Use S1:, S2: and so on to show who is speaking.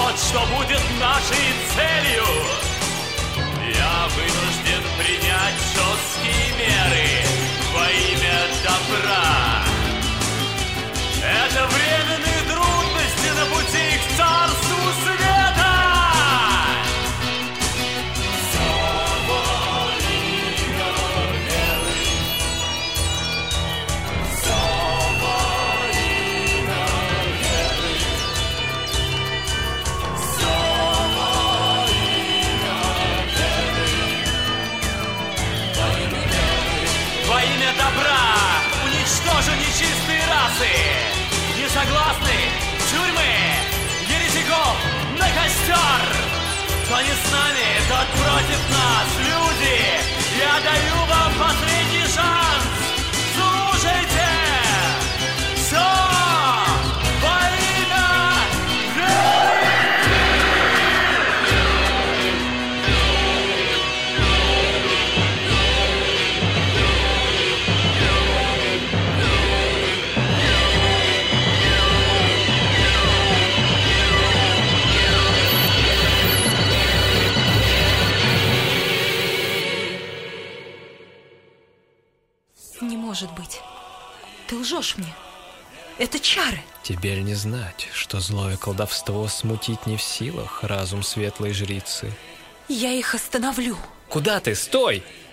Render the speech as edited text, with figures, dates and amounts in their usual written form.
S1: Вот что будет нашей целью. Я вынужден принять жесткие меры во имя добра. Это временные трудности на пути к царству света. Во имя добра уничтожу нечистые расы. Не согласны? Тюрьмы, еретиков на костер. Кто не с нами, тот против нас. Люди, я даю вам последний шанс. Слушайте! Все во имя веры!
S2: Не может быть. Ты лжешь мне. Это чары.
S3: Теперь не знать, что злое колдовство смутить не в силах разум светлой жрицы.
S2: Я их остановлю.
S3: Куда ты? Стой!